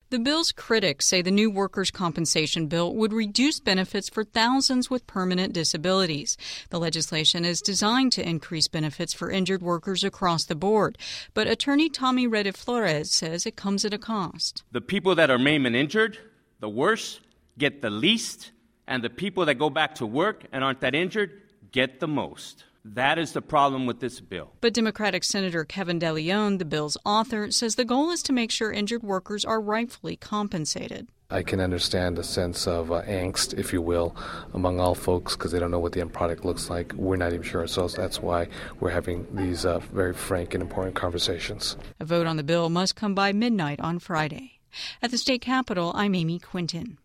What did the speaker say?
The bill's critics say the new workers' compensation bill would reduce benefits for thousands with permanent disabilities. The legislation is designed to increase benefits for injured workers across the board, but attorney Tommy Rede Flores says it comes at a cost. The people that are maimed and injured, the worst, get the least, and the people that go back to work and aren't that injured get the most. That is the problem with this bill. But Democratic Senator Kevin DeLeon, the bill's author, says the goal is to make sure injured workers are rightfully compensated. I can understand a sense of angst, if you will, among all folks because they don't know what the end product looks like. We're not even sure ourselves. That's why we're having these very frank and important conversations. A vote on the bill must come by midnight on Friday. At the state capitol, I'm Amy Quinton.